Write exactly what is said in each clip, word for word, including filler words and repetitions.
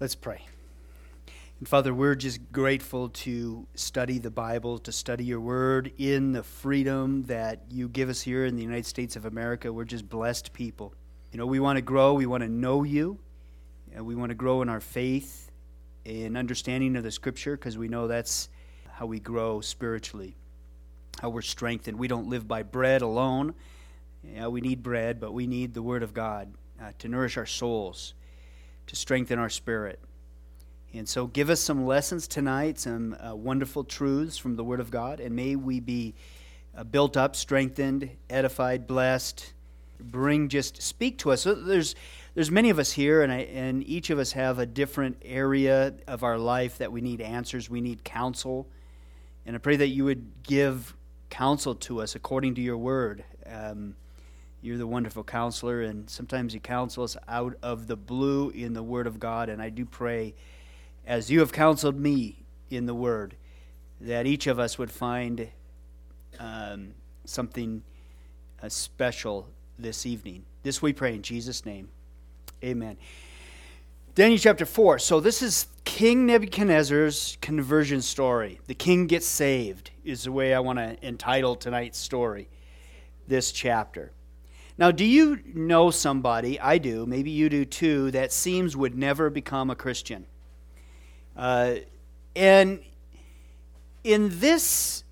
Let's pray. And Father, we're just grateful to study the Bible, to study your word in the freedom that you give us here in the United States of America. We're just blessed people. You know, we want to grow, we want to know you, and we want to grow in our faith and understanding of the Scripture, because we know that's how we grow spiritually, how we're strengthened. We don't live by bread alone. Yeah, we need bread, but we need the Word of God uh, to nourish our souls, to strengthen our spirit. And so give us some lessons tonight, some uh, wonderful truths from the Word of God, and may we be uh, built up, strengthened, edified, blessed. Bring, just speak to us. So there's there's many of us here, and I, and each of us have a different area of our life that we need answers, we need counsel. And I pray that you would give counsel to us according to your Word. Um, You're the wonderful counselor, and sometimes you counsel us out of the blue in the Word of God. And I do pray, as you have counseled me in the Word, that each of us would find um, something uh, special this evening. This we pray in Jesus' name. Amen. Daniel chapter four. So this is King Nebuchadnezzar's conversion story. The king gets saved is the way I want to entitle tonight's story, this chapter. Now, do you know somebody, I do, maybe you do too, that seems would never become a Christian? Uh, and in this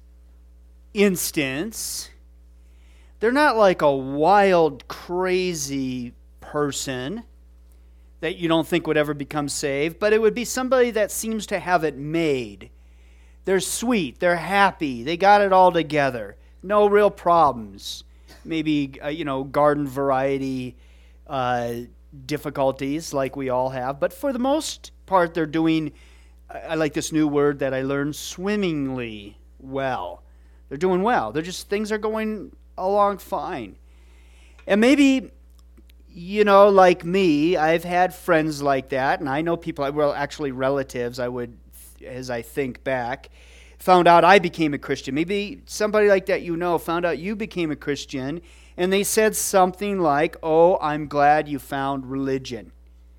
instance, they're not like a wild, crazy person that you don't think would ever become saved, but it would be somebody that seems to have it made. They're sweet, they're happy, they got it all together, no real problems. Maybe, uh, you know, garden variety uh, difficulties like we all have. But for the most part, they're doing, I like this new word that I learned, swimmingly well. They're doing well. They're just, things are going along fine. And maybe, you know, like me, I've had friends like that. And I know people, well, actually relatives, I would, as I think back, found out I became a Christian. Maybe somebody like that you know found out you became a Christian, and they said something like, "Oh, I'm glad you found religion."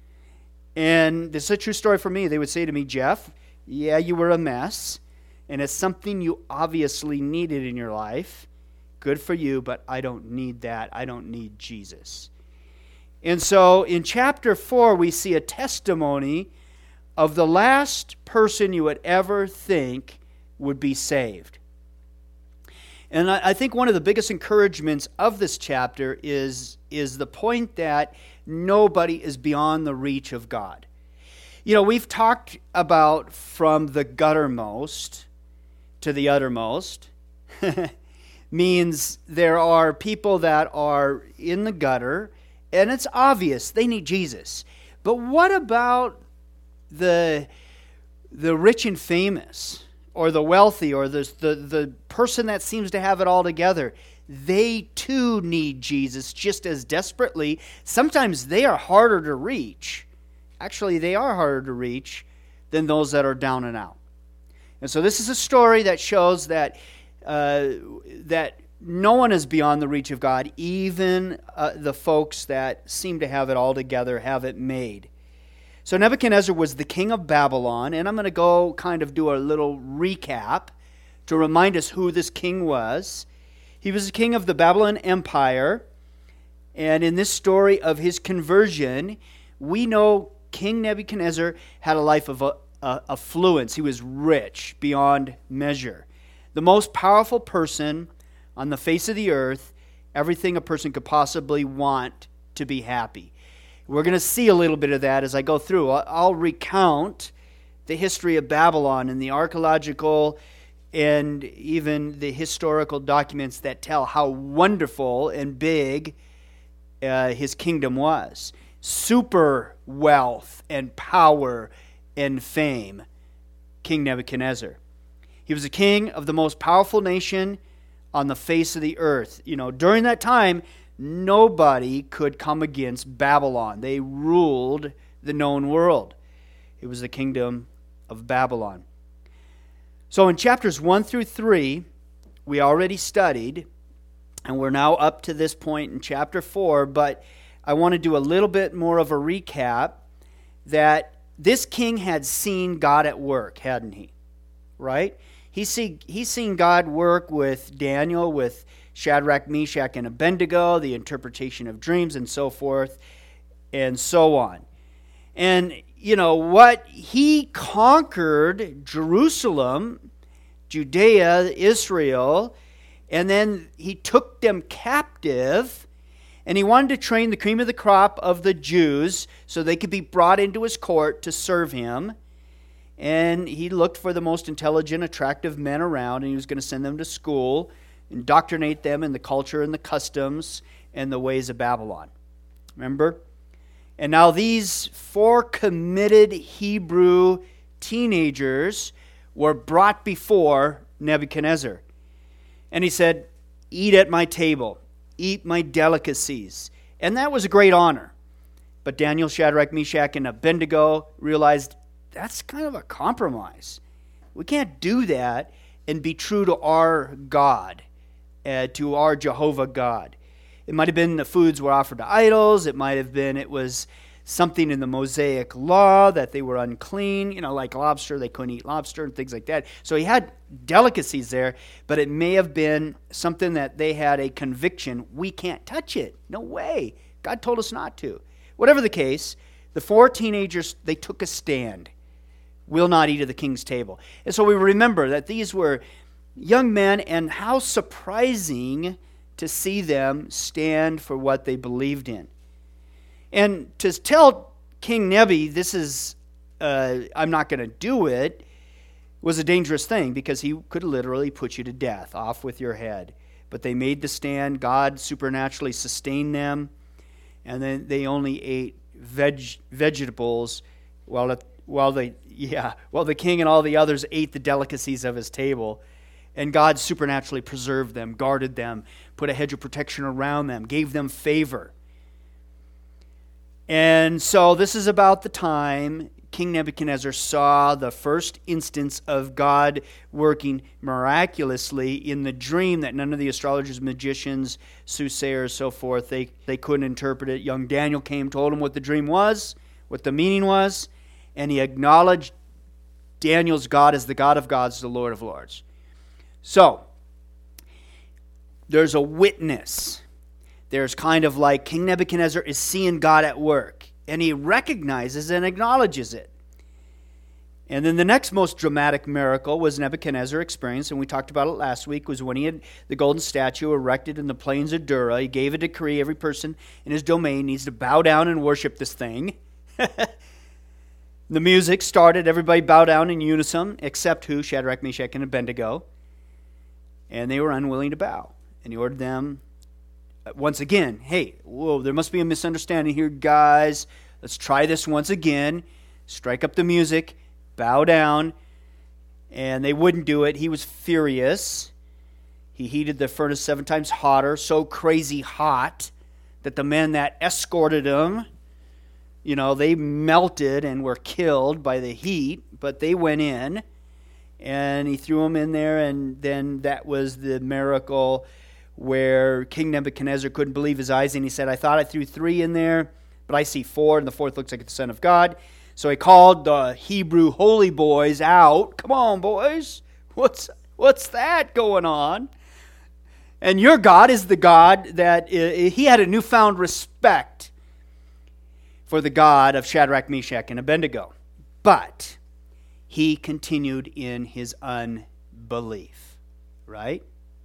And this is a true story for me. They would say to me, "Jeff, yeah, you were a mess, and it's something you obviously needed in your life. Good for you, but I don't need that. I don't need Jesus." And so in chapter four, we see a testimony of the last person you would ever think would be saved. And I, I think one of the biggest encouragements of this chapter is, is the point that nobody is beyond the reach of God. You know, we've talked about from the guttermost to the uttermost. Means there are people that are in the gutter, and it's obvious they need Jesus. But what about the, the rich and famous, or the wealthy, or the, the the person that seems to have it all together? They too need Jesus just as desperately. Sometimes they are harder to reach. Actually, they are harder to reach than those that are down and out. And so this is a story that shows that uh, that no one is beyond the reach of God, even uh, the folks that seem to have it all together, have it made. So Nebuchadnezzar was the king of Babylon, and I'm going to go kind of do a little recap to remind us who this king was. He was the king of the Babylon Empire, and in this story of his conversion, we know King Nebuchadnezzar had a life of uh, uh, affluence. He was rich beyond measure. The most powerful person on the face of the earth, everything a person could possibly want to be happy. We're going to see a little bit of that as I go through. I'll recount the history of Babylon and the archaeological and even the historical documents that tell how wonderful and big uh, his kingdom was. Super wealth and power and fame, King Nebuchadnezzar. He was the king of the most powerful nation on the face of the earth. You know, during that time, nobody could come against Babylon. They ruled the known world. It was the kingdom of Babylon. So in chapters one through three, we already studied, and we're now up to this point in chapter four, but I want to do a little bit more of a recap that this king had seen God at work, hadn't he? Right? He see, he's seen God work with Daniel, with Shadrach, Meshach, and Abednego, the interpretation of dreams and so forth, and so on. And, you know, what he conquered Jerusalem, Judea, Israel, and then he took them captive, and he wanted to train the cream of the crop of the Jews so they could be brought into his court to serve him. And he looked for the most intelligent, attractive men around, and he was going to send them to school, indoctrinate them in the culture and the customs and the ways of Babylon. Remember? And now these four committed Hebrew teenagers were brought before Nebuchadnezzar. And he said, "Eat at my table, eat my delicacies." And that was a great honor. But Daniel, Shadrach, Meshach, and Abednego realized that's kind of a compromise. We can't do that and be true to our God, uh, to our Jehovah God. It might have been the foods were offered to idols. It might have been it was something in the Mosaic law that they were unclean, you know, like lobster. They couldn't eat lobster and things like that. So he had delicacies there, but it may have been something that they had a conviction, we can't touch it. No way. God told us not to. Whatever the case, the four teenagers, they took a stand. Will not eat at the king's table. And so we remember that these were young men, and how surprising to see them stand for what they believed in. And to tell King Nebi, this is, uh, I'm not going to do it, was a dangerous thing, because he could literally put you to death, off with your head. But they made the stand. God supernaturally sustained them. And then they only ate veg, vegetables while the, while they yeah while the king and all the others ate the delicacies of his table. And God supernaturally preserved them, guarded them, put a hedge of protection around them, gave them favor. And so this is about the time King Nebuchadnezzar saw the first instance of God working miraculously in the dream that none of the astrologers, magicians, soothsayers, so forth, they, they couldn't interpret it. Young Daniel came, told him what the dream was, what the meaning was, and he acknowledged Daniel's God as the God of gods, the Lord of lords. So, there's a witness. There's kind of like King Nebuchadnezzar is seeing God at work, and he recognizes and acknowledges it. And then the next most dramatic miracle was Nebuchadnezzar experienced, and we talked about it last week, was when he had the golden statue erected in the plains of Dura. He gave a decree, every person in his domain needs to bow down and worship this thing. The music started, everybody bowed down in unison, except who? Shadrach, Meshach, and Abednego. And they were unwilling to bow. And he ordered them, once again, hey, whoa, there must be a misunderstanding here, guys. Let's try this once again. Strike up the music, bow down. And they wouldn't do it. He was furious. He heated the furnace seven times hotter, so crazy hot that the men that escorted him, you know, they melted and were killed by the heat, but they went in. And he threw them in there, and then that was the miracle where King Nebuchadnezzar couldn't believe his eyes, and he said, I thought I threw three in there, but I see four, and the fourth looks like the Son of God. So he called the Hebrew holy boys out. Come on, boys. What's, what's that going on? And your God is the God that, uh, he had a newfound respect for the God of Shadrach, Meshach, and Abednego. But he continued in his unbelief, right?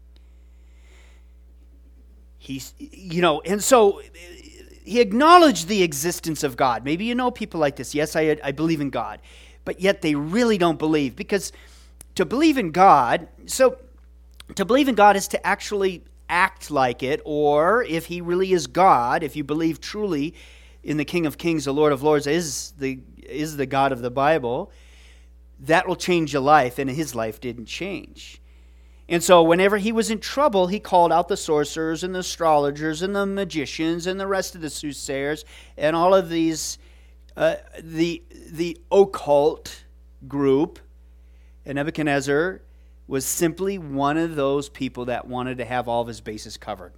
He's, you know, and so he acknowledged the existence of God. Maybe you know people like this. Yes, I, I believe in God. But yet they really don't believe. Because to believe in God, so to believe in God is to actually act like it. Or if he really is God, if you believe truly in the King of Kings, the Lord of Lords, is the, is the God of the Bible, that will change your life, and his life didn't change. And so whenever he was in trouble, he called out the sorcerers and the astrologers and the magicians and the rest of the soothsayers and all of these, uh, the, the occult group. And Nebuchadnezzar was simply one of those people that wanted to have all of his bases covered.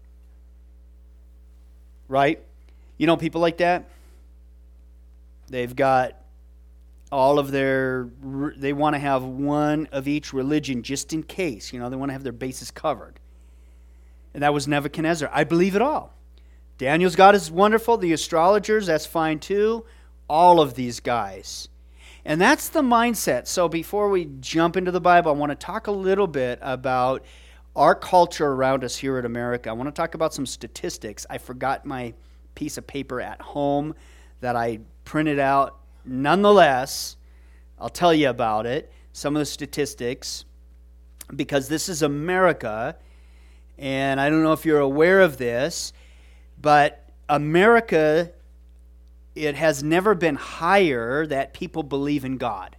Right? You know people like that? They've got all of their, they want to have one of each religion just in case. You know, they want to have their bases covered. And that was Nebuchadnezzar. I believe it all. Daniel's God is wonderful. The astrologers, that's fine too. All of these guys. And that's the mindset. So before we jump into the Bible, I want to talk a little bit about our culture around us here in America. I want to talk about some statistics. I forgot my piece of paper at home that I printed out. Nonetheless, I'll tell you about it, some of the statistics, because this is America, and I don't know if you're aware of this, but America, it has never been higher that people believe in God.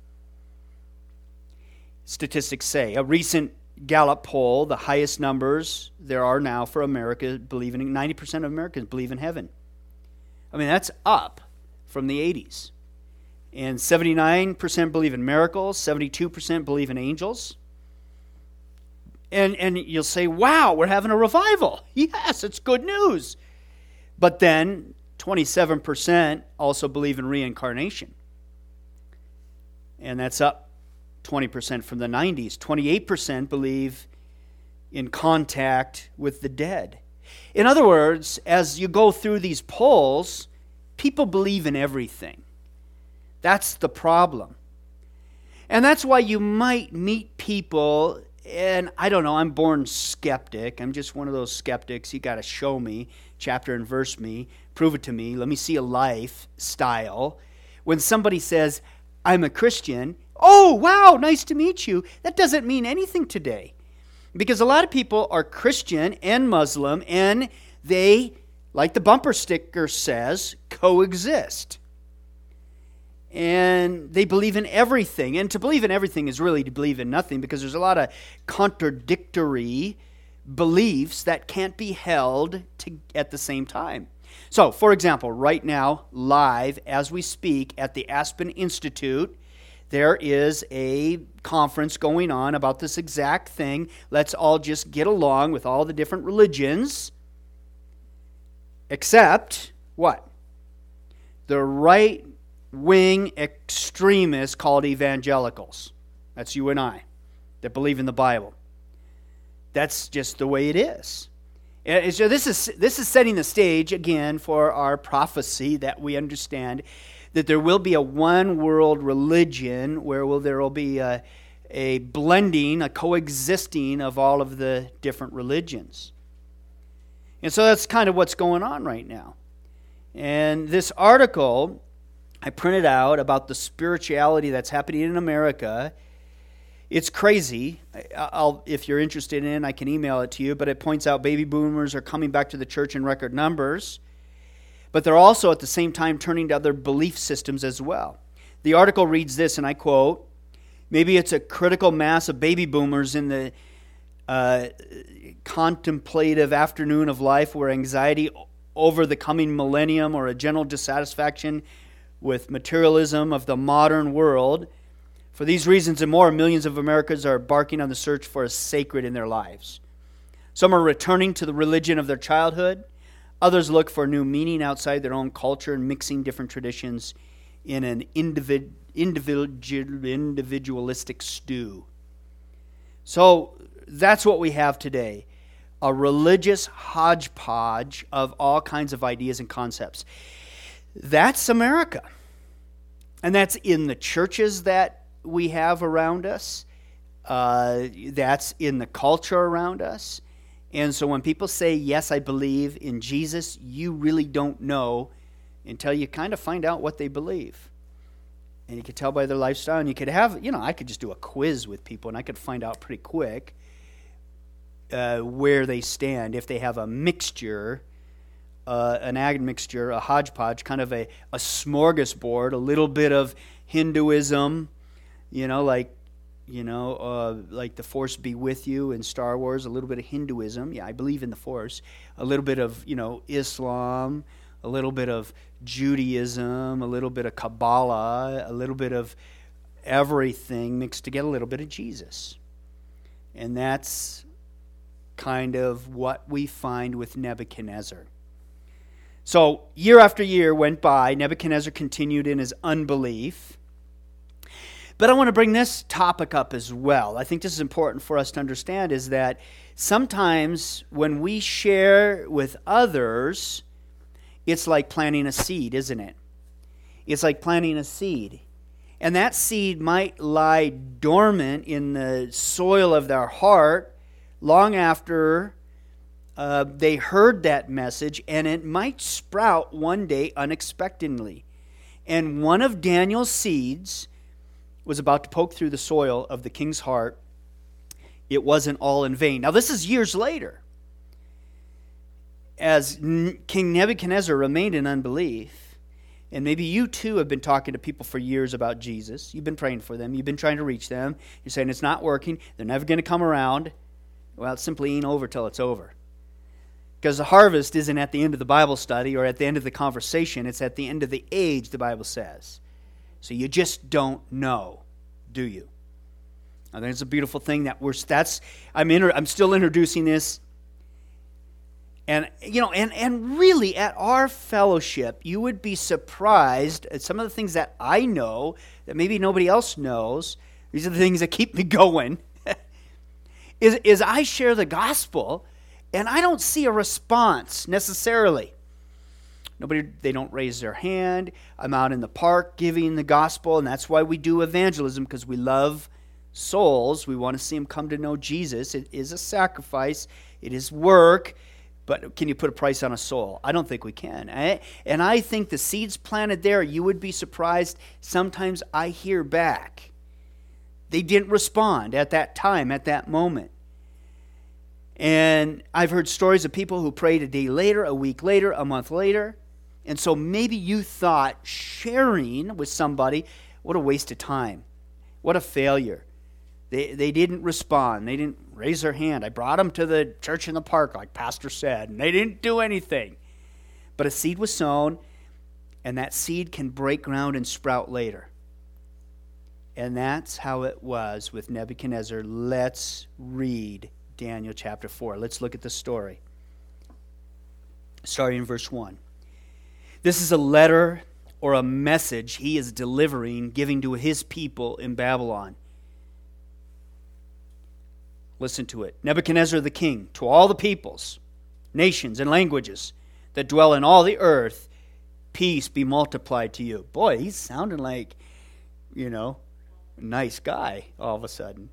Statistics say. A recent Gallup poll, the highest numbers there are now for America, believe in, ninety percent of Americans believe in heaven. I mean, that's up from the eighties. And seventy-nine percent believe in miracles, seventy-two percent believe in angels. And, and you'll say, wow, we're having a revival. Yes, it's good news. But then twenty-seven percent also believe in reincarnation. And that's up twenty percent from the nineties. twenty-eight percent believe in contact with the dead. In other words, as you go through these polls, people believe in everything. That's the problem. And that's why you might meet people, and I don't know, I'm born skeptic. I'm just one of those skeptics. You got to show me, chapter and verse me, prove it to me. Let me see a lifestyle. When somebody says, I'm a Christian, oh, wow, nice to meet you. That doesn't mean anything today. Because a lot of people are Christian and Muslim, and they, like the bumper sticker says, coexist. And they believe in everything. And to believe in everything is really to believe in nothing, because there's a lot of contradictory beliefs that can't be held to, at the same time. So, for example, right now, live as we speak at the Aspen Institute, there is a conference going on about this exact thing. Let's all just get along with all the different religions, except what? The right-wing extremists called evangelicals. That's you and I that believe in the Bible. That's just the way it is. And so this is this is setting the stage again for our prophecy that we understand that there will be a one-world religion where will there will be a, a blending, a coexisting of all of the different religions. And so that's kind of what's going on right now. And this article I printed out about the spirituality that's happening in America, it's crazy. I'll, if you're interested in it, I can email it to you, but it points out baby boomers are coming back to the church in record numbers. But they're also at the same time turning to other belief systems as well. The article reads this, and I quote, maybe it's a critical mass of baby boomers in the uh, contemplative afternoon of life where anxiety over the coming millennium or a general dissatisfaction with materialism of the modern world. For these reasons and more, millions of Americans are embarking on the search for a sacred in their lives. Some are returning to the religion of their childhood. Others look for new meaning outside their own culture and mixing different traditions in an individ, individual, individualistic stew. So that's what we have today. A religious hodgepodge of all kinds of ideas and concepts. That's America. And that's in the churches that we have around us. Uh, that's in the culture around us. And so when people say, yes, I believe in Jesus, you really don't know until you kind of find out what they believe. And you could tell by their lifestyle. And you could have, you know, I could just do a quiz with people and I could find out pretty quick uh, where they stand. If they have a mixture, uh, an admixture, a hodgepodge, kind of a, a smorgasbord, a little bit of Hinduism, you know, like, You know, uh, like the Force be with you in Star Wars, a little bit of Hinduism. Yeah, I believe in the Force. A little bit of, you know, Islam, a little bit of Judaism, a little bit of Kabbalah, a little bit of everything mixed together, a little bit of Jesus. And that's kind of what we find with Nebuchadnezzar. So year after year went by. Nebuchadnezzar continued in his unbelief. But I want to bring this topic up as well. I think this is important for us to understand, is that sometimes when we share with others, it's like planting a seed, isn't it? It's like planting a seed. And that seed might lie dormant in the soil of their heart long after uh, they heard that message, and it might sprout one day unexpectedly. And one of Daniel's seeds was about to poke through the soil of the king's heart. It wasn't all in vain. Now, this is years later. As King Nebuchadnezzar remained in unbelief, and maybe you too have been talking to people for years about Jesus. You've been praying for them. You've been trying to reach them. You're saying it's not working. They're never going to come around. Well, it simply ain't over till it's over. Because the harvest isn't at the end of the Bible study or at the end of the conversation. It's at the end of the age, the Bible says. So you just don't know, do you? I think it's a beautiful thing that we're, that's, I'm, inter, I'm still introducing this. And, you know, and, and really at our fellowship, you would be surprised at some of the things that I know that maybe nobody else knows. These are the things that keep me going. is, is I share the gospel, and I don't see a response necessarily. Nobody, they don't raise their hand. I'm out in the park giving the gospel, and that's why we do evangelism, because we love souls. We want to see them come to know Jesus. It is a sacrifice. It is work. But can you put a price on a soul? I don't think we can. And I think the seeds planted there, you would be surprised. Sometimes I hear back. They didn't respond at that time, at that moment. And I've heard stories of people who prayed a day later, a week later, a month later. And so maybe you thought sharing with somebody, what a waste of time. What a failure. They they didn't respond. They didn't raise their hand. I brought them to the church in the park, like Pastor said, and they didn't do anything. But a seed was sown, and that seed can break ground and sprout later. And that's how it was with Nebuchadnezzar. Let's read Daniel chapter four. Let's look at the story. Starting in verse one. This is a letter or a message he is delivering, giving to his people in Babylon. Listen to it. Nebuchadnezzar the king, to all the peoples, nations, and languages that dwell in all the earth, peace be multiplied to you. Boy, he's sounding like, you know, a nice guy all of a sudden.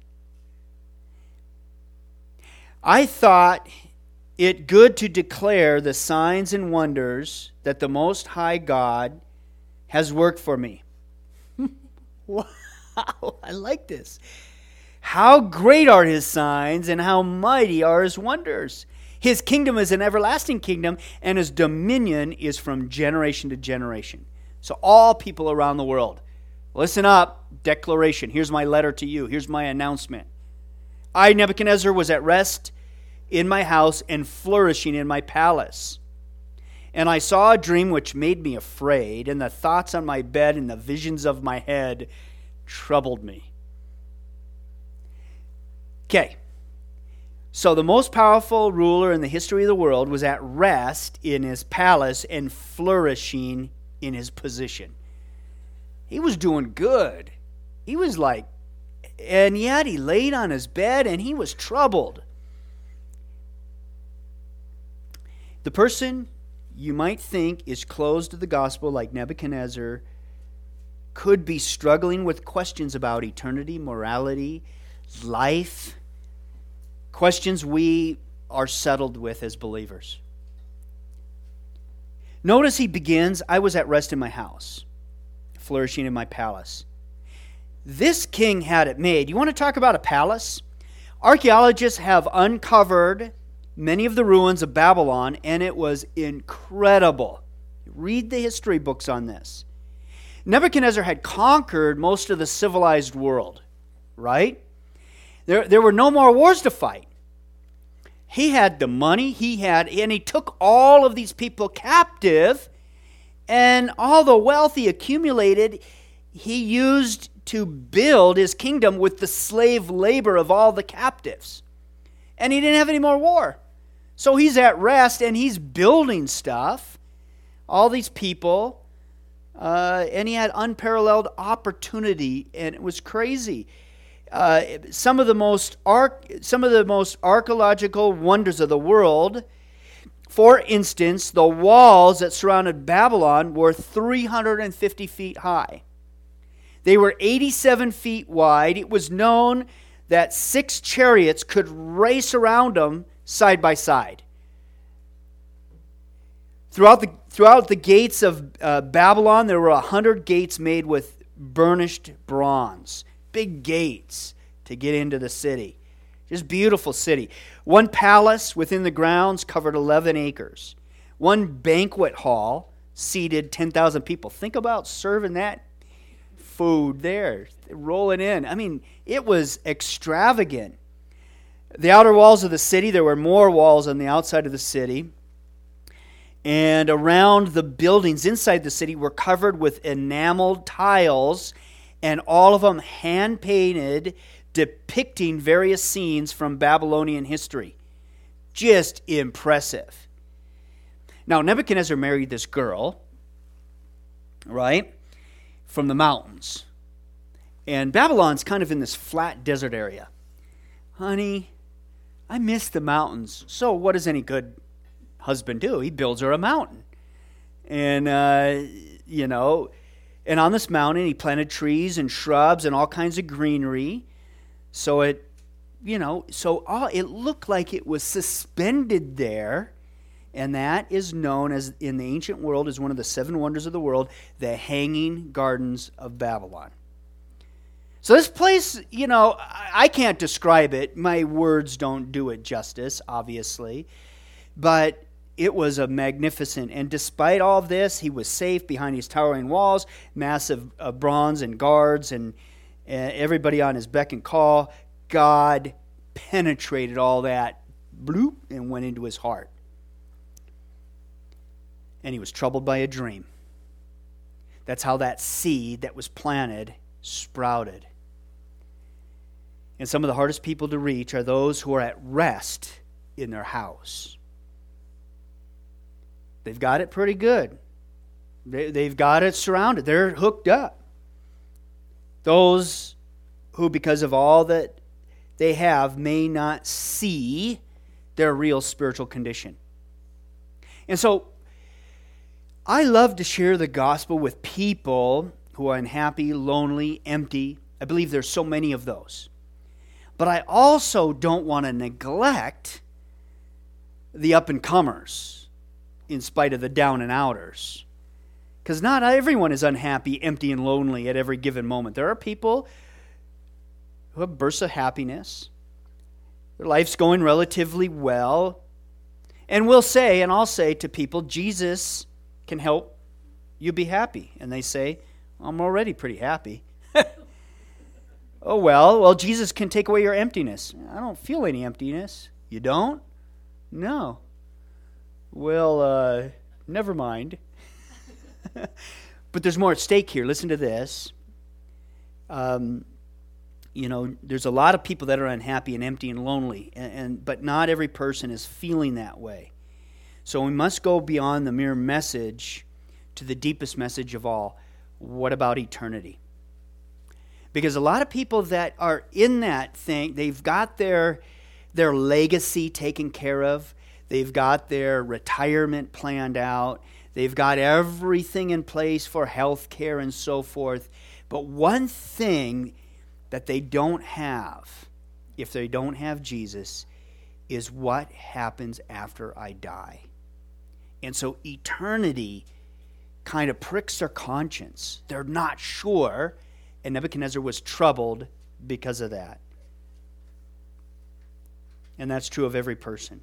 I thought it good to declare the signs and wonders that the Most High God has worked for me. Wow, I like this. How great are his signs, and how mighty are his wonders. His kingdom is an everlasting kingdom, and his dominion is from generation to generation. So all people around the world, listen up, declaration. Here's my letter to you. Here's my announcement. I, Nebuchadnezzar, was at rest in my house and flourishing in my palace. And I saw a dream which made me afraid, and the thoughts on my bed and the visions of my head troubled me. Okay, so the most powerful ruler in the history of the world was at rest in his palace and flourishing in his position. He was doing good. He was like, and yet he laid on his bed and he was troubled. The person you might think is closed to the gospel, like Nebuchadnezzar, could be struggling with questions about eternity, morality, life, questions we are settled with as believers. Notice he begins, I was at rest in my house, flourishing in my palace. This king had it made. You want to talk about a palace? Archaeologists have uncovered many of the ruins of Babylon, and it was incredible. Read the history books on this. Nebuchadnezzar had conquered most of the civilized world, right? There, there were no more wars to fight. He had the money, he had, and he took all of these people captive, and all the wealth he accumulated, he used to build his kingdom with the slave labor of all the captives. And he didn't have any more war. So he's at rest, and he's building stuff. All these people, Uh, and he had unparalleled opportunity, and it was crazy. Uh, some of the most arch- some of the most archaeological wonders of the world. For instance, the walls that surrounded Babylon were three hundred fifty feet high. They were eighty-seven feet wide. It was known that six chariots could race around them side by side. Throughout the throughout the gates of uh, Babylon, there were a hundred gates made with burnished bronze. Big gates to get into the city. Just beautiful city. One palace within the grounds covered eleven acres. One banquet hall seated ten thousand people. Think about serving that food there, rolling in. I mean, it was extravagant. The outer walls of the city, there were more walls on the outside of the city. And around the buildings inside the city were covered with enameled tiles, and all of them hand-painted, depicting various scenes from Babylonian history. Just impressive. Now, Nebuchadnezzar married this girl, right, from the mountains. And Babylon's kind of in this flat desert area. Honey, I miss the mountains. So what does any good husband do? He builds her a mountain. And, uh, you know, and on this mountain he planted trees and shrubs and all kinds of greenery. So it, you know, so all, it looked like it was suspended there. And that is known as, in the ancient world, as one of the seven wonders of the world, the Hanging Gardens of Babylon. So this place, you know, I can't describe it. My words don't do it justice, obviously. But it was a magnificent, and despite all of this, he was safe behind these towering walls, massive uh, bronze and guards, and uh, everybody on his beck and call. God penetrated all that, bloop, and went into his heart. And he was troubled by a dream. That's how that seed that was planted sprouted. And some of the hardest people to reach are those who are at rest in their house. They've got it pretty good. They, they've got it surrounded. They're hooked up. Those who, because of all that they have, may not see their real spiritual condition. And so, I love to share the gospel with people who are unhappy, lonely, empty. I believe there's so many of those. But I also don't want to neglect the up-and-comers in spite of the down-and-outers. Because not everyone is unhappy, empty, and lonely at every given moment. There are people who have bursts of happiness. Their life's going relatively well. And we'll say, and I'll say to people, Jesus can help you be happy. And they say, I'm already pretty happy. Oh, well, well, Jesus can take away your emptiness. I don't feel any emptiness. You don't? No. Well, uh, never mind. But there's more at stake here. Listen to this. Um, you know, there's a lot of people that are unhappy and empty and lonely, and, and but not every person is feeling that way. So we must go beyond the mere message to the deepest message of all. What about eternity? Because a lot of people that are in that thing, they've got their, their legacy taken care of. They've got their retirement planned out. They've got everything in place for health care and so forth. But one thing that they don't have, if they don't have Jesus, is what happens after I die. And so eternity kind of pricks their conscience. They're not sure, and Nebuchadnezzar was troubled because of that. And that's true of every person.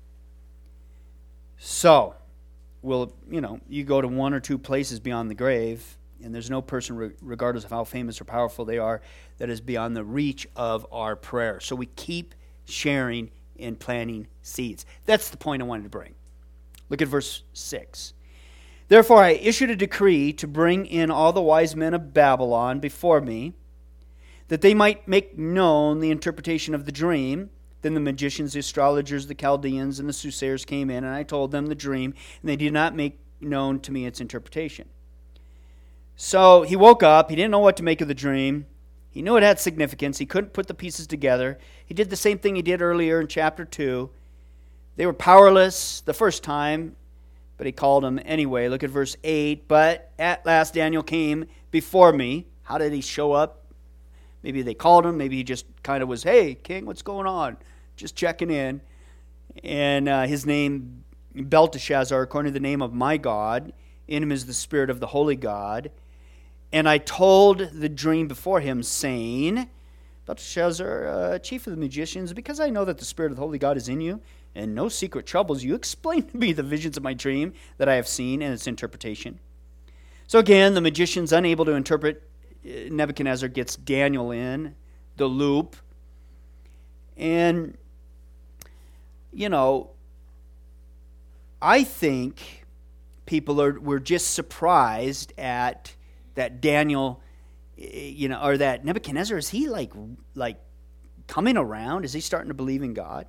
So, well, you know, you go to one or two places beyond the grave, and there's no person, regardless of how famous or powerful they are, that is beyond the reach of our prayer. So we keep sharing and planting seeds. That's the point I wanted to bring. Look at verse six. Therefore I issued a decree to bring in all the wise men of Babylon before me, that they might make known the interpretation of the dream. Then the magicians, the astrologers, the Chaldeans, and the soothsayers came in, and I told them the dream, and they did not make known to me its interpretation. So he woke up. He didn't know what to make of the dream. He knew it had significance. He couldn't put the pieces together. He did the same thing he did earlier in chapter two. They were powerless the first time, but he called them anyway. Look at verse eight. But at last Daniel came before me. How did he show up? Maybe they called him. Maybe he just kind of was, hey, king, what's going on? Just checking in. And uh, his name, Belteshazzar, according to the name of my God. In him is the spirit of the holy God. And I told the dream before him, saying, Belteshazzar, uh, chief of the magicians, because I know that the spirit of the holy God is in you, and no secret troubles you, explain to me the visions of my dream that I have seen and its interpretation. So again, the magician's unable to interpret. Nebuchadnezzar gets Daniel in the loop. And, you know, I think people are were just surprised at that Daniel, you know, or that Nebuchadnezzar, is he like like coming around? Is he starting to believe in God?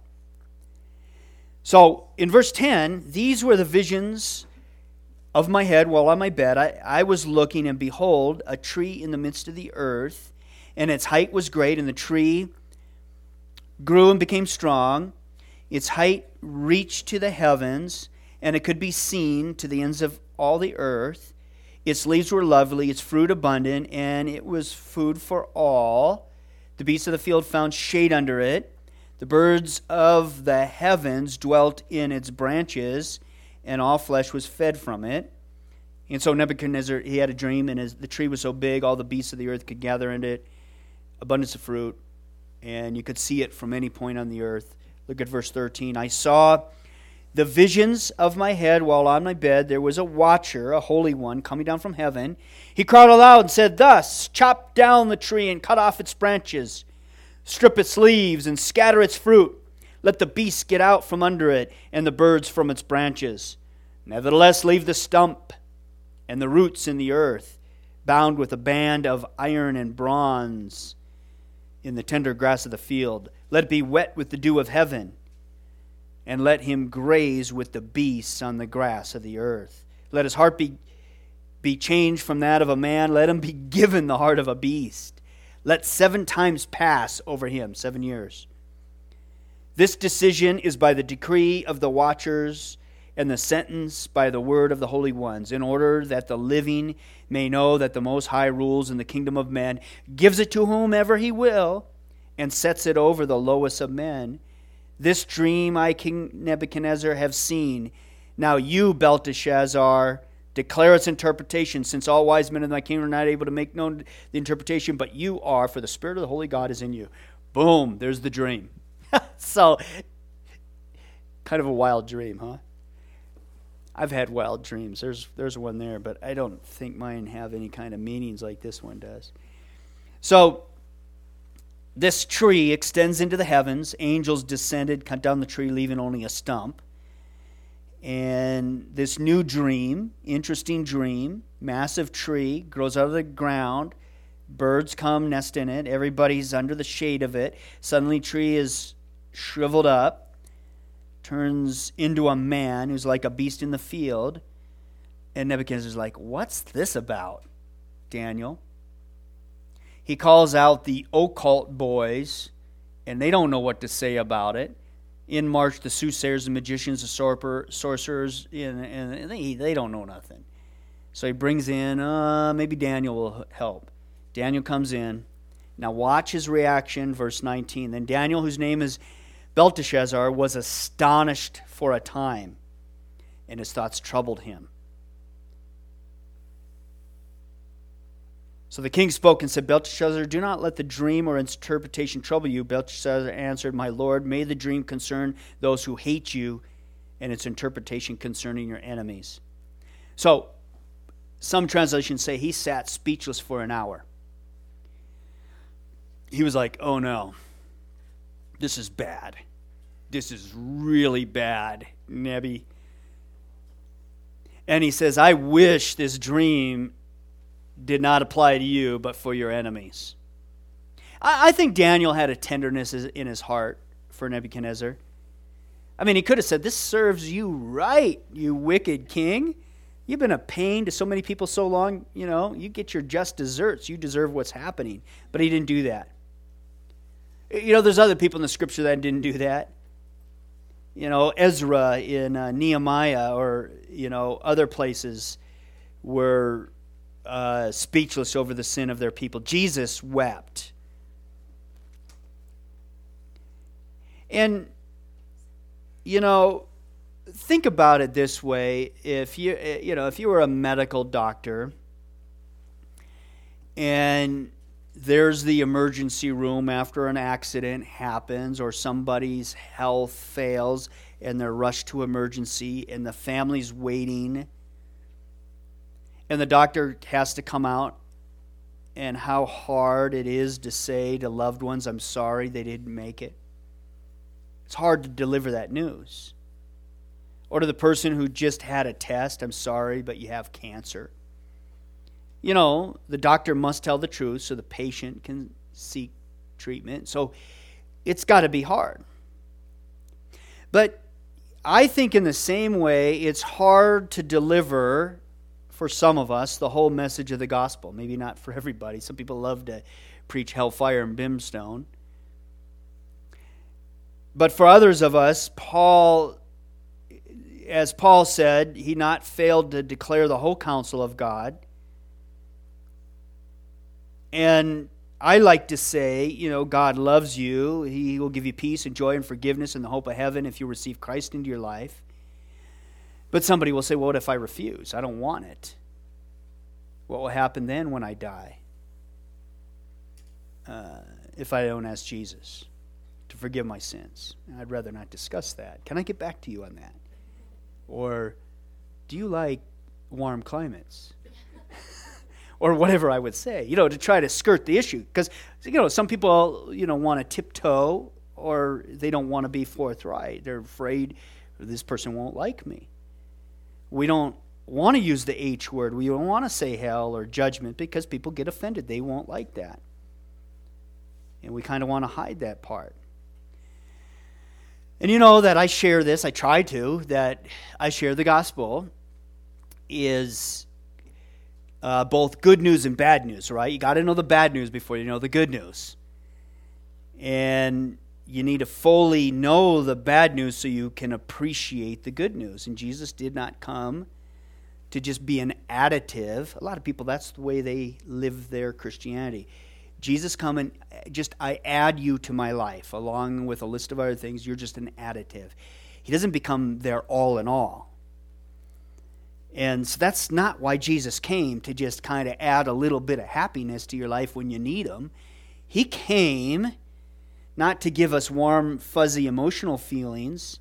So in verse ten, these were the visions of my head while on my bed. I, I was looking, and behold, a tree in the midst of the earth, and its height was great, and the tree grew and became strong. Its height reached to the heavens, and it could be seen to the ends of all the earth. Its leaves were lovely, its fruit abundant, and it was food for all. The beasts of the field found shade under it. The birds of the heavens dwelt in its branches, and all flesh was fed from it. And so Nebuchadnezzar, he had a dream, and his, the tree was so big, all the beasts of the earth could gather in it, abundance of fruit, and you could see it from any point on the earth. Look at verse thirteen. I saw the visions of my head while on my bed. There was a watcher, a holy one, coming down from heaven. He cried aloud and said thus, chop down the tree and cut off its branches, strip its leaves and scatter its fruit. Let the beasts get out from under it and the birds from its branches. Nevertheless, leave the stump and the roots in the earth, bound with a band of iron and bronze in the tender grass of the field. Let it be wet with the dew of heaven, and let him graze with the beasts on the grass of the earth. Let his heart be, be changed from that of a man. Let him be given the heart of a beast. Let seven times pass over him, seven years. This decision is by the decree of the watchers, and the sentence by the word of the holy ones, in order that the living may know that the Most High rules in the kingdom of men, gives it to whomever he will, and sets it over the lowest of men. This dream I, King Nebuchadnezzar, have seen. Now you, Belteshazzar, declare its interpretation, since all wise men in thy kingdom are not able to make known the interpretation, but you are, for the Spirit of the Holy God is in you. Boom, there's the dream. So, kind of a wild dream, huh? I've had wild dreams. There's there's one there, but I don't think mine have any kind of meanings like this one does. So, this tree extends into the heavens. Angels descended, cut down the tree, leaving only a stump. And this new dream, interesting dream, massive tree, grows out of the ground. Birds come, nest in it. Everybody's under the shade of it. Suddenly, tree is shriveled up, turns into a man who's like a beast in the field. And Nebuchadnezzar's like, what's this about, Daniel? He calls out the occult boys, and they don't know what to say about it. In march the soothsayers, the magicians, the sorcerers, and, and they, they don't know nothing. So he brings in, uh, maybe Daniel will help. Daniel comes in. Now watch his reaction, verse nineteen. Then Daniel, whose name is Belteshazzar, was astonished for a time, and his thoughts troubled him. So the king spoke and said, Belteshazzar, do not let the dream or its interpretation trouble you. Belteshazzar answered, my lord, may the dream concern those who hate you, and its interpretation concerning your enemies. So, some translations say he sat speechless for an hour. He was like, oh no, this is bad. This is really bad, Nebi. And he says, I wish this dream did not apply to you, but for your enemies. I, I think Daniel had a tenderness in his heart for Nebuchadnezzar. I mean, he could have said, this serves you right, you wicked king. You've been a pain to so many people so long, you know, you get your just desserts. You deserve what's happening. But he didn't do that. You know, there's other people in the scripture that didn't do that. You know, Ezra in uh, Nehemiah, or, you know, other places were uh, speechless over the sin of their people. Jesus wept. And, you know, think about it this way. If you, you know, if you were a medical doctor and there's the emergency room after an accident happens or somebody's health fails and they're rushed to emergency and the family's waiting and the doctor has to come out, and how hard it is to say to loved ones, I'm sorry they didn't make it. It's hard to deliver that news. Or to the person who just had a test, I'm sorry, but you have cancer. You know, the doctor must tell the truth so the patient can seek treatment. So it's got to be hard. But I think in the same way, it's hard to deliver, for some of us, the whole message of the gospel. Maybe not for everybody. Some people love to preach hellfire and brimstone. But for others of us, Paul, as Paul said, he not failed to declare the whole counsel of God. And I like to say, you know, God loves you. He will give you peace and joy and forgiveness and the hope of heaven if you receive Christ into your life. But somebody will say, well, what if I refuse? I don't want it. What will happen then when I die? Uh, if I don't ask Jesus to forgive my sins? I'd rather not discuss that. Can I get back to you on that? Or, do you like warm climates? Or whatever I would say, you know, to try to skirt the issue. Because, you know, some people, you know, want to tiptoe, or they don't want to be forthright. They're afraid this person won't like me. We don't want to use the H word. We don't want to say hell or judgment because people get offended. They won't like that. And we kind of want to hide that part. And you know that I share this, I try to, that I share the gospel is uh, both good news and bad news, right? You got to know the bad news before you know the good news. And you need to fully know the bad news so you can appreciate the good news. And Jesus did not come to just be an additive. A lot of people, that's the way they live their Christianity. Jesus come and just, I add you to my life along with a list of other things. You're just an additive. He doesn't become their all in all. And so that's not why Jesus came, to just kind of add a little bit of happiness to your life when you need him. He came not to give us warm, fuzzy emotional feelings,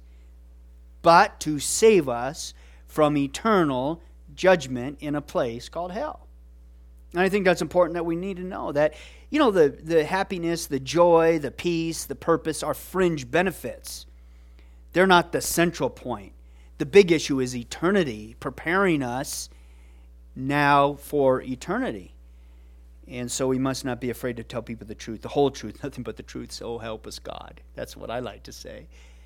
but to save us from eternal judgment in a place called hell. And I think that's important that we need to know that, you know, the, the happiness, the joy, the peace, the purpose are fringe benefits. They're not the central point. The big issue is eternity, preparing us now for eternity. And so we must not be afraid to tell people the truth, the whole truth, nothing but the truth, so help us God. That's what I like to say.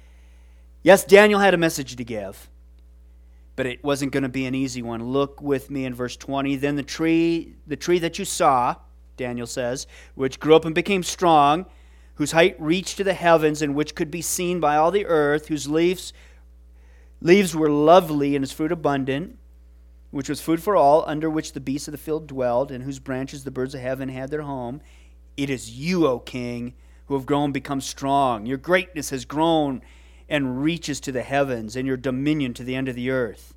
Yes, Daniel had a message to give, but it wasn't going to be an easy one. Look with me in verse twenty. Then the tree, the tree that you saw, Daniel says, which grew up and became strong, whose height reached to the heavens and which could be seen by all the earth, whose leaves, leaves were lovely and its fruit abundant, which was food for all, under which the beasts of the field dwelled, and whose branches the birds of heaven had their home. It is you, O King, who have grown and become strong. Your greatness has grown and reaches to the heavens, and your dominion to the end of the earth.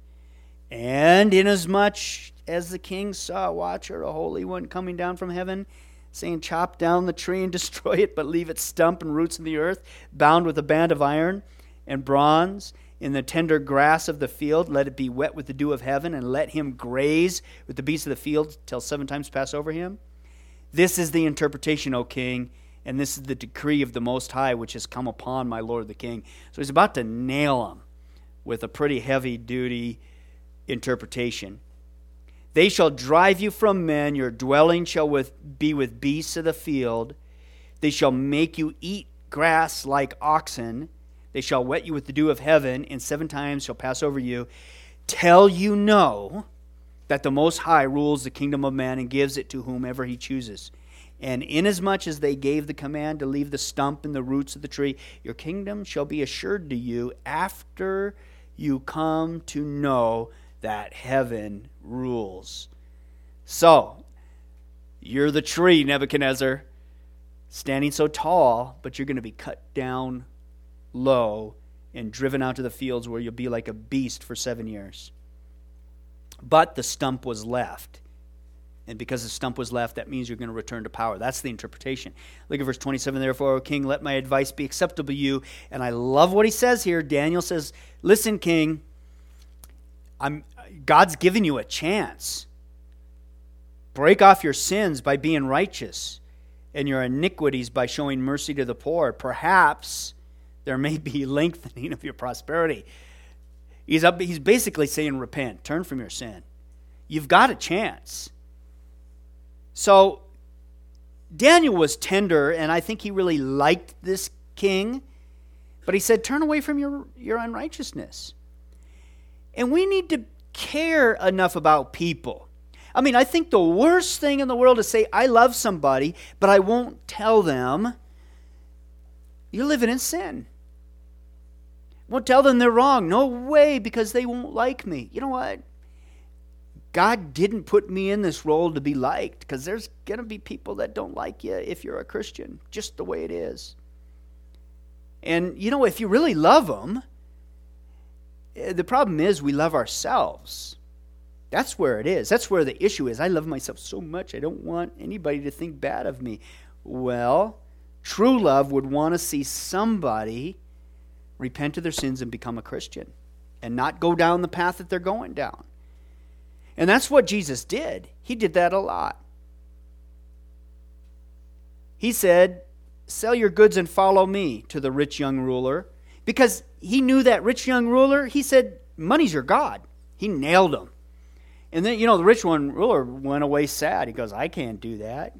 And inasmuch as the king saw a watcher, a holy one, coming down from heaven, saying, chop down the tree and destroy it, but leave its stump and roots in the earth, bound with a band of iron and bronze, in the tender grass of the field, let it be wet with the dew of heaven, and let him graze with the beasts of the field till seven times pass over him. This is the interpretation, O king, and this is the decree of the Most High, which has come upon my Lord the king. So he's about to nail him with a pretty heavy-duty interpretation. They shall drive you from men, your dwelling shall with, be with beasts of the field. They shall make you eat grass like oxen. They shall wet you with the dew of heaven, and seven times shall pass over you, till you know that the Most High rules the kingdom of man and gives it to whomever he chooses. And inasmuch as they gave the command to leave the stump and the roots of the tree, your kingdom shall be assured to you after you come to know that heaven rules. So, you're the tree, Nebuchadnezzar, standing so tall, but you're going to be cut down low and driven out to the fields where you'll be like a beast for seven years. But the stump was left. And because the stump was left, that means you're going to return to power. That's the interpretation. Look at verse twenty-seven. Therefore, O king, let my advice be acceptable to you. And I love what he says here. Daniel says, listen, king, I'm, God's given you a chance. Break off your sins by being righteous and your iniquities by showing mercy to the poor. Perhaps there may be lengthening of your prosperity. He's, up, he's basically saying, repent. Turn from your sin. You've got a chance. So, Daniel was tender, and I think he really liked this king. But he said, turn away from your, your unrighteousness. And we need to care enough about people. I mean, I think the worst thing in the world is say, I love somebody, but I won't tell them. You're living in sin. Won't tell them they're wrong. No way, because they won't like me. You know what? God didn't put me in this role to be liked, because there's going to be people that don't like you if you're a Christian, just the way it is. And, you know, if you really love them, the problem is we love ourselves. That's where it is. That's where the issue is. I love myself so much, I don't want anybody to think bad of me. Well, true love would want to see somebody repent of their sins and become a Christian and not go down the path that they're going down. And that's what Jesus did. He did that a lot. He said, sell your goods and follow me, to the rich young ruler. Because he knew that rich young ruler, he said, money's your God. He nailed him. And then, you know, the rich one ruler went away sad. He goes, I can't do that.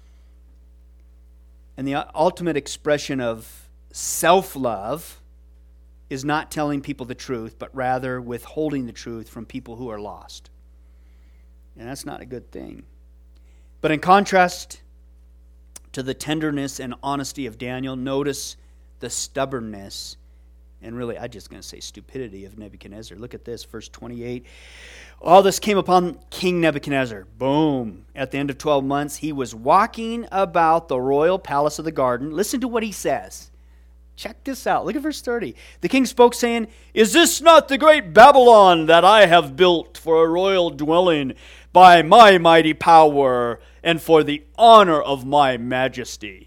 And the ultimate expression of self-love is not telling people the truth, but rather withholding the truth from people who are lost. And that's not a good thing. But in contrast to the tenderness and honesty of Daniel, notice the stubbornness and really, I'm just going to say stupidity of Nebuchadnezzar. Look at this, verse twenty-eight. All this came upon King Nebuchadnezzar. Boom. At the end of twelve months, he was walking about the royal palace of the garden. Listen to what he says. Check this out. Look at verse thirty. The king spoke, saying, is this not the great Babylon that I have built for a royal dwelling by my mighty power and for the honor of my majesty?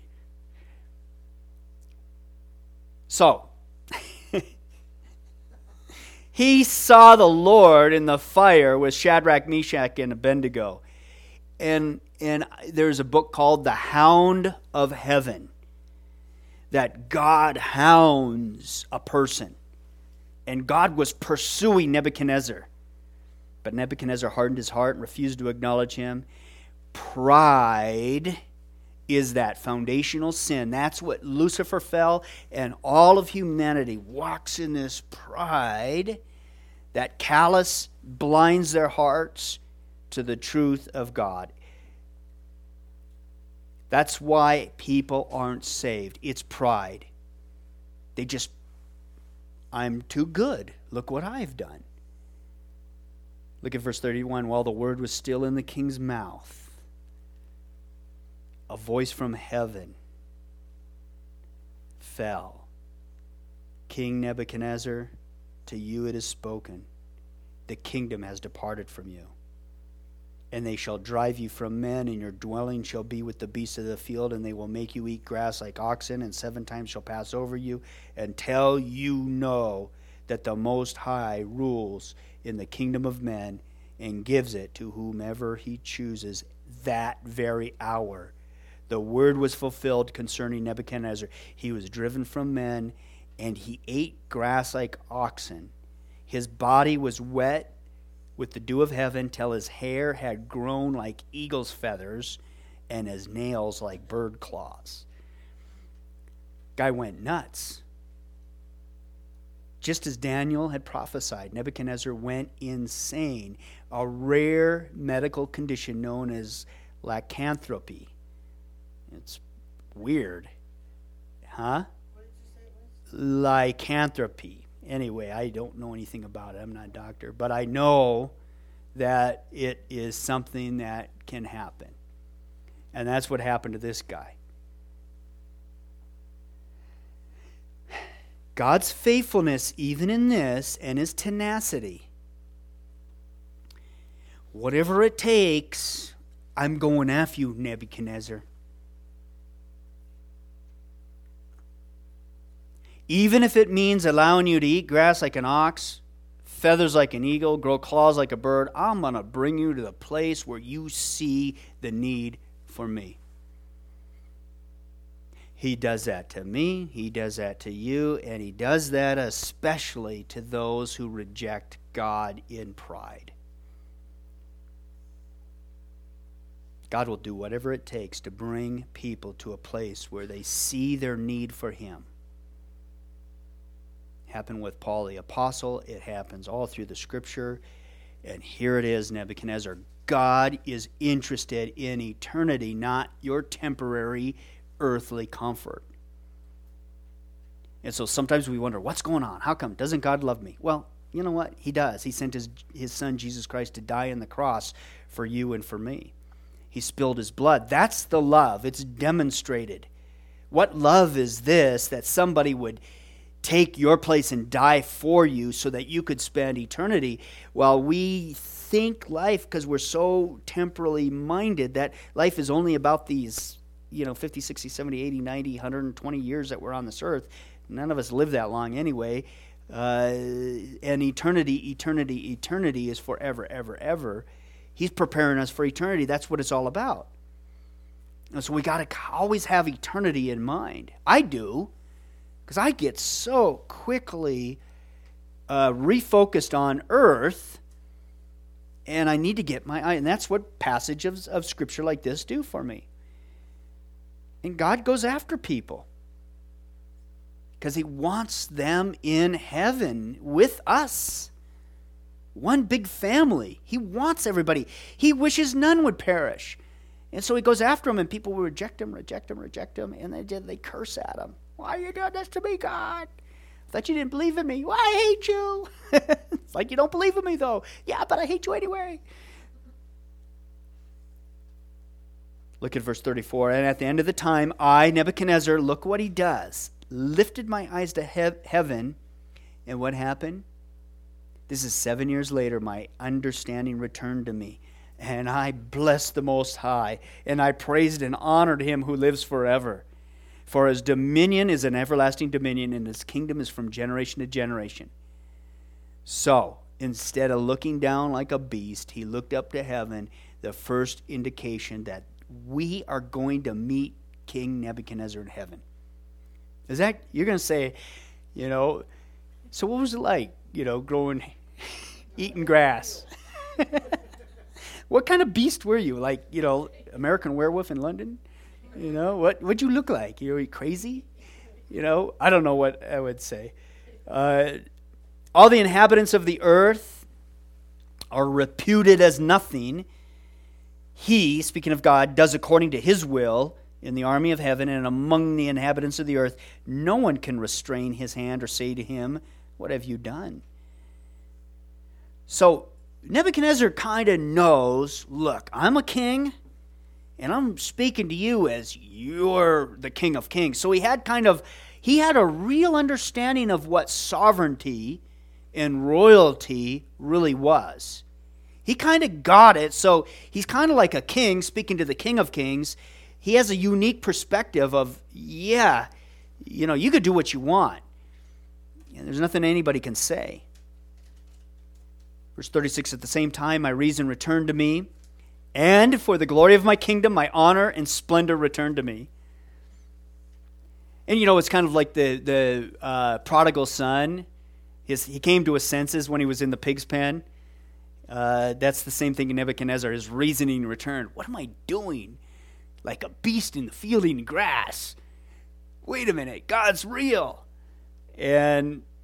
So, he saw the Lord in the fire with Shadrach, Meshach, and Abednego. And, and there's a book called The Hound of Heaven, that God hounds a person. And God was pursuing Nebuchadnezzar. But Nebuchadnezzar hardened his heart and refused to acknowledge him. Pride is that foundational sin. That's what Lucifer fell, and all of humanity walks in this pride. That callous blinds their hearts to the truth of God. That's why people aren't saved. It's pride. They just, I'm too good. Look what I've done. Look at verse thirty-one. While the word was still in the king's mouth, a voice from heaven fell. King Nebuchadnezzar, to you it is spoken. The kingdom has departed from you. And they shall drive you from men, and your dwelling shall be with the beasts of the field, and they will make you eat grass like oxen, and seven times shall pass over you, until you know that the Most High rules in the kingdom of men and gives it to whomever he chooses that very hour. The word was fulfilled concerning Nebuchadnezzar. He was driven from men, and he ate grass like oxen. His body was wet with the dew of heaven till his hair had grown like eagle's feathers and his nails like bird claws. Guy went nuts. just as Daniel had prophesied, Nebuchadnezzar went insane, a rare medical condition known as lycanthropy. It's weird. Huh? What did you say it was? Lycanthropy. Anyway, I don't know anything about it. I'm not a doctor. But I know that it is something that can happen. And that's what happened to this guy. God's faithfulness, even in this, and his tenacity. Whatever it takes, I'm going after you, Nebuchadnezzar. Even if it means allowing you to eat grass like an ox, feathers like an eagle, grow claws like a bird, I'm going to bring you to the place where you see the need for me. He does that to me, he does that to you, and he does that especially to those who reject God in pride. God will do whatever it takes to bring people to a place where they see their need for him. It happened with Paul the Apostle. It happens all through the Scripture. And here it is, Nebuchadnezzar. God is interested in eternity, not your temporary earthly comfort. And so sometimes we wonder, what's going on? How come? Doesn't God love me? Well, you know what? He does. He sent his, his son, Jesus Christ, to die on the cross for you and for me. He spilled his blood. That's the love. It's demonstrated. What love is this, that somebody would take your place and die for you so that you could spend eternity, while we think life, because we're so temporally minded, that life is only about these, you know, fifty, sixty, seventy, eighty, ninety, one hundred twenty years that we're on this earth. None of us live that long anyway. Uh, and eternity, eternity, eternity is forever, ever, ever. He's preparing us for eternity. That's what it's all about. And so we got to always have eternity in mind. I do, because I get so quickly uh, refocused on earth, and I need to get my eye. And that's what passages of Scripture like this do for me. And God goes after people because he wants them in heaven with us. One big family. He wants everybody. He wishes none would perish. And so he goes after them, and people will reject him, reject him, reject him, and they they curse at him. Why are you doing this to me, God? I thought you didn't believe in me. Well, I hate you. It's like, you don't believe in me, though. Yeah, but I hate you anyway. Look at verse thirty-four. And at the end of the time, I, Nebuchadnezzar, look what he does, lifted my eyes to he- heaven, and what happened? This is seven years later, my understanding returned to me, and I blessed the Most High, and I praised and honored him who lives forever. For his dominion is an everlasting dominion, and his kingdom is from generation to generation. So, instead of looking down like a beast, he looked up to heaven, the first indication that we are going to meet King Nebuchadnezzar in heaven. Is that, you're going to say, you know, so what was it like, you know, growing, eating grass? What kind of beast were you? Like, you know, American Werewolf in London? You know, what what'd you look like? You were crazy? You know, I don't know what I would say. Uh, all the inhabitants of the earth are reputed as nothing. He, speaking of God, does according to his will in the army of heaven and among the inhabitants of the earth. No one can restrain his hand or say to him, what have you done? So Nebuchadnezzar kind of knows, look, I'm a king, and I'm speaking to you as you're the King of Kings. So he had kind of, he had a real understanding of what sovereignty and royalty really was. He kind of got it, so he's kind of like a king speaking to the King of Kings. He has a unique perspective of, yeah, you know, you could do what you want. And there's nothing anybody can say. Verse thirty-six, at the same time my reason returned to me, and for the glory of my kingdom, my honor and splendor returned to me. And you know, it's kind of like the, the uh, prodigal son. His, he came to his senses when he was in the pig's pen. Uh, that's the same thing in Nebuchadnezzar. His reasoning returned. What am I doing? Like a beast in the field eating grass. Wait a minute, God's real. And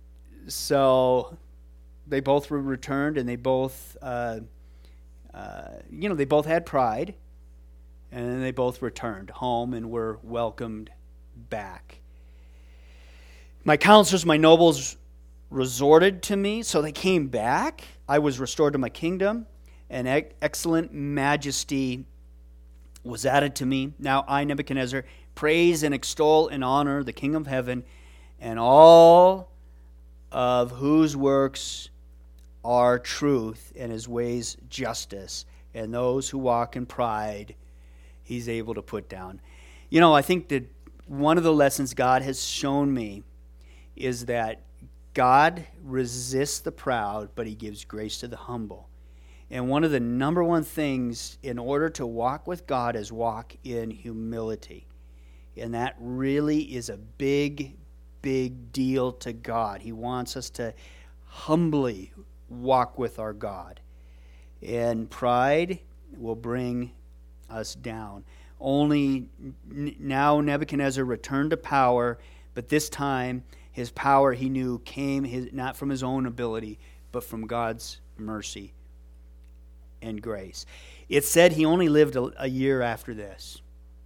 so they both were returned, and they both, uh, uh, you know, they both had pride, and then they both returned home and were welcomed back. My counselors, my nobles resorted to me, so they came back. I was restored to my kingdom, and excellent majesty was added to me. Now I, Nebuchadnezzar, praise and extol and honor the King of heaven, and all of whose works are truth, and his ways justice, and those who walk in pride he's able to put down. You know, I think that one of the lessons God has shown me is that God resists the proud, but he gives grace to the humble. And one of the number one things in order to walk with God is walk in humility. And that really is a big, big deal to God. He wants us to humbly walk with our God. And pride will bring us down. Only now Nebuchadnezzar returned to power, but this time his power, he knew, came his, not from his own ability, but from God's mercy and grace. It said he only lived a, a year after this.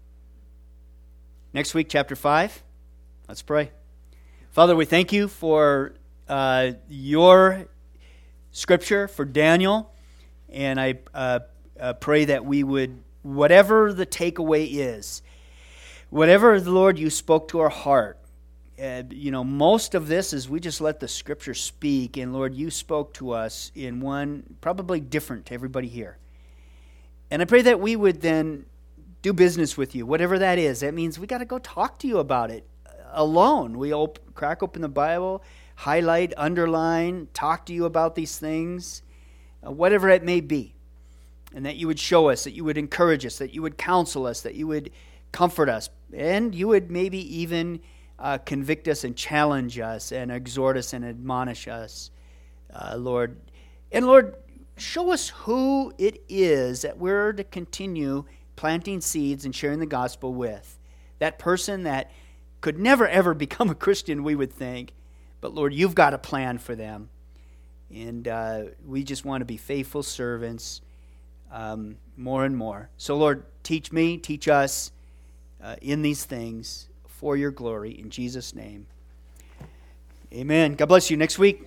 Next week, chapter five. Let's pray. Father, we thank you for uh, your scripture, for Daniel, and I uh, uh, pray that we would, whatever the takeaway is, whatever, the Lord, you spoke to our heart, uh, you know, most of this is we just let the scripture speak, and Lord, you spoke to us in one probably different to everybody here. And I pray that we would then do business with you, whatever that is. That means we got to go talk to you about it alone. We op- crack open the Bible, highlight, underline, talk to you about these things, uh, whatever it may be. And that you would show us, that you would encourage us, that you would counsel us, that you would comfort us, and you would maybe even uh, convict us and challenge us and exhort us and admonish us, uh, Lord. And Lord, show us who it is that we're to continue planting seeds and sharing the gospel with. That person that could never ever become a Christian, we would think, but Lord, you've got a plan for them. And uh, we just want to be faithful servants um, more and more. So Lord, teach me, teach us uh, in these things for your glory. In Jesus' name, amen. God bless you. Next week,